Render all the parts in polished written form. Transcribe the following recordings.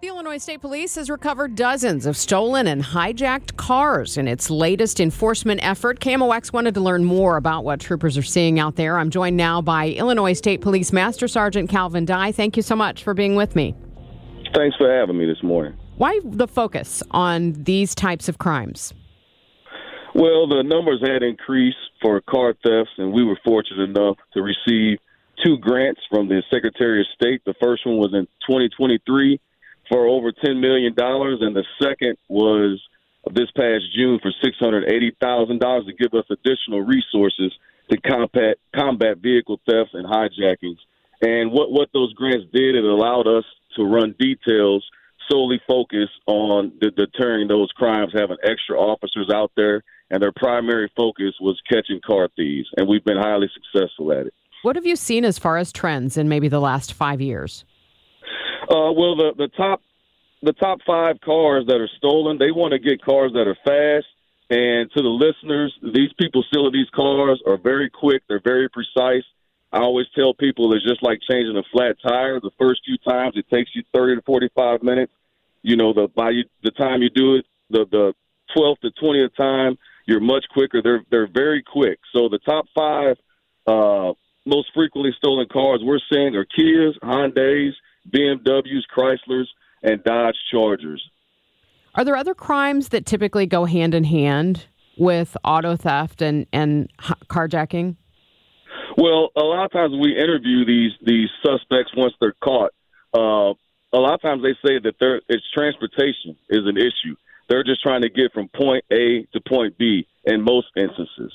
The Illinois State Police has recovered dozens of stolen and hijacked cars in its latest enforcement effort. KMOX wanted to learn more about what troopers are seeing out there. I'm joined now by Illinois State Police Master Sergeant Calvin Dye. Thank you so much for being with me. Thanks for having me this morning. Why the focus on these types of crimes? Well, the numbers had increased for car thefts, and we were fortunate enough to receive 2 grants from the Secretary of State. The first one was in 2023 for over $10 million, and the second was this past June for $680,000 to give us additional resources to combat vehicle thefts and hijackings. And what those grants did, it allowed us to run details solely focused on deterring those crimes, having extra officers out there, and their primary focus was catching car thieves, and we've been highly successful at it. What have you seen as far as trends in maybe the last 5 years? Well, the top 5 cars that are stolen, they want to get cars that are fast. And to the listeners, these people stealing these cars are very quick. They're very precise. I always tell people it's just like changing a flat tire. The first few times it takes you 30 to 45 minutes. You know, by the time you do it, the 12th to 20th time, you're much quicker. They're very quick. So the top 5 most frequently stolen cars we're seeing are Kias, Hyundais, BMWs, Chryslers, and Dodge Chargers. Are there other crimes that typically go hand in hand with auto theft and carjacking? Well, a lot of times when we interview these suspects once they're caught, a lot of times they say that it's transportation is an issue. They're just trying to get from point A to point B in most instances.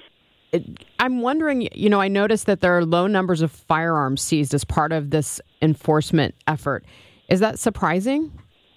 I'm wondering, I noticed that there are low numbers of firearms seized as part of this enforcement effort. Is that surprising?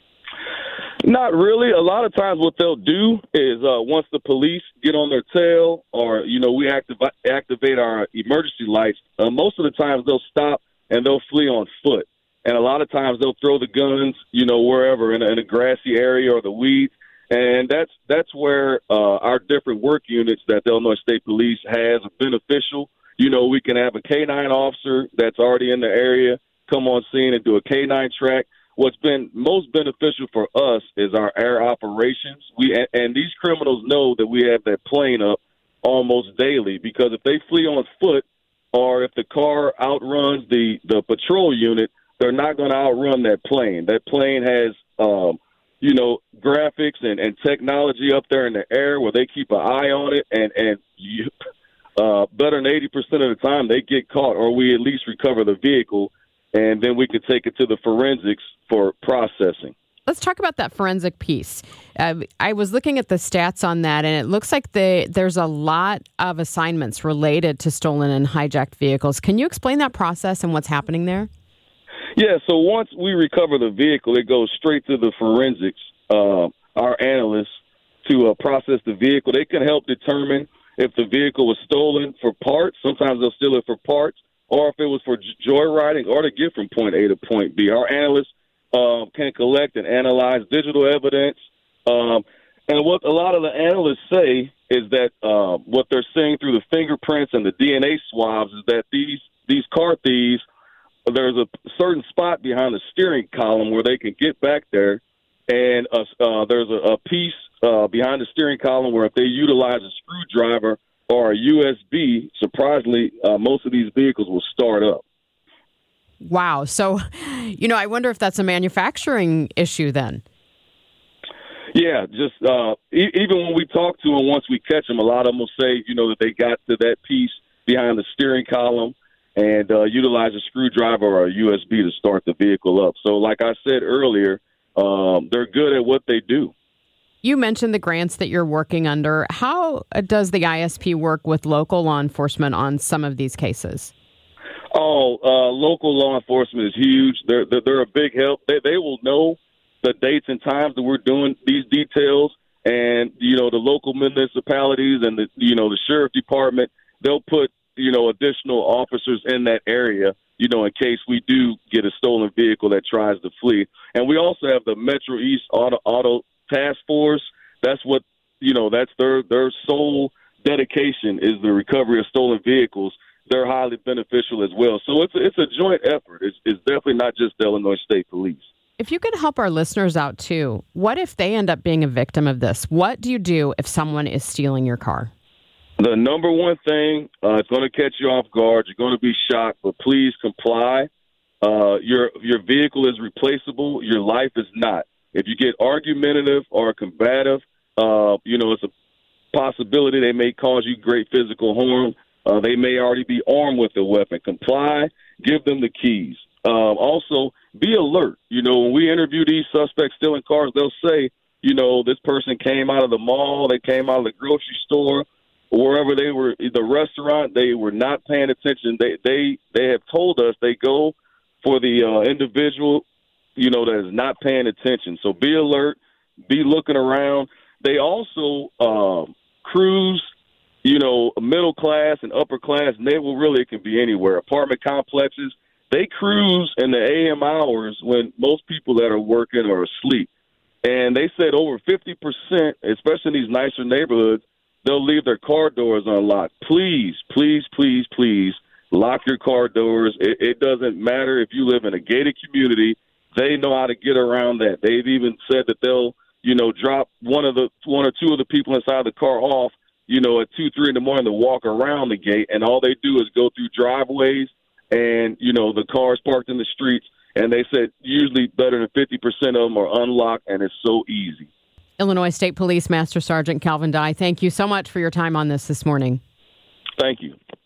Not really. A lot of times what they'll do is once the police get on their tail or, we activate our emergency lights, most of the times they'll stop and they'll flee on foot. And a lot of times they'll throw the guns, wherever in a grassy area or the weeds. And that's where our different work units that the Illinois State Police has are beneficial. We can have a K-9 officer that's already in the area come on scene and do a K-9 track. What's been most beneficial for us is our air operations. And these criminals know that we have that plane up almost daily because if they flee on foot or if the car outruns the patrol unit, they're not going to outrun that plane. That plane has graphics and technology up there in the air where they keep an eye on it, and better than 80% of the time they get caught, or we at least recover the vehicle, and then we can take it to the forensics for processing. Let's talk about that forensic piece. I was looking at the stats on that, and it looks like there's a lot of assignments related to stolen and hijacked vehicles. Can you explain that process and what's happening there? Yeah, so once we recover the vehicle, it goes straight to the forensics, our analysts, to process the vehicle. They can help determine if the vehicle was stolen for parts. Sometimes they'll steal it for parts, or if it was for joyriding or to get from point A to point B. Our analysts can collect and analyze digital evidence. And what a lot of the analysts say is that what they're seeing through the fingerprints and the DNA swabs is that these car thieves, there's a certain spot behind the steering column where they can get back there, and there's a piece behind the steering column where if they utilize a screwdriver or a USB, surprisingly, most of these vehicles will start up. Wow. So, I wonder if that's a manufacturing issue then. Yeah, just even when we talk to them, once we catch them, a lot of them will say, that they got to that piece behind the steering column and utilize a screwdriver or a USB to start the vehicle up. So like I said earlier, they're good at what they do. You mentioned the grants that you're working under. How does the ISP work with local law enforcement on some of these cases? Local law enforcement is huge. They're a big help. They will know the dates and times that we're doing these details, and, the local municipalities and the sheriff department, they'll put additional officers in that area, in case we do get a stolen vehicle that tries to flee. And we also have the Metro East Auto Task Force. That's what, that's their sole dedication is the recovery of stolen vehicles. They're highly beneficial as well. So it's a joint effort. It's definitely not just the Illinois State Police. If you could help our listeners out too, what if they end up being a victim of this? What do you do if someone is stealing your car? The number one thing, it's going to catch you off guard. You're going to be shocked, but please comply. Your vehicle is replaceable. Your life is not. If you get argumentative or combative, it's a possibility they may cause you great physical harm. They may already be armed with a weapon. Comply. Give them the keys. Also, be alert. When we interview these suspects stealing cars, they'll say, this person came out of the mall, they came out of the grocery store, wherever they were, the restaurant, they were not paying attention. They have told us they go for the individual, that is not paying attention. So be alert, be looking around. They also cruise, middle class and upper class. It can be anywhere. Apartment complexes. They cruise in the AM hours when most people that are working are asleep. And they said over 50%, especially in these nicer neighborhoods, they'll leave their car doors unlocked. Please, please, please, please lock your car doors. It doesn't matter if you live in a gated community. They know how to get around that. They've even said that they'll, drop one or two of the people inside the car off, at 2-3 in the morning to walk around the gate. And all they do is go through driveways and, the cars parked in the streets. And they said usually better than 50% of them are unlocked, and it's so easy. Illinois State Police Master Sergeant Calvin Dye, thank you so much for your time on this morning. Thank you.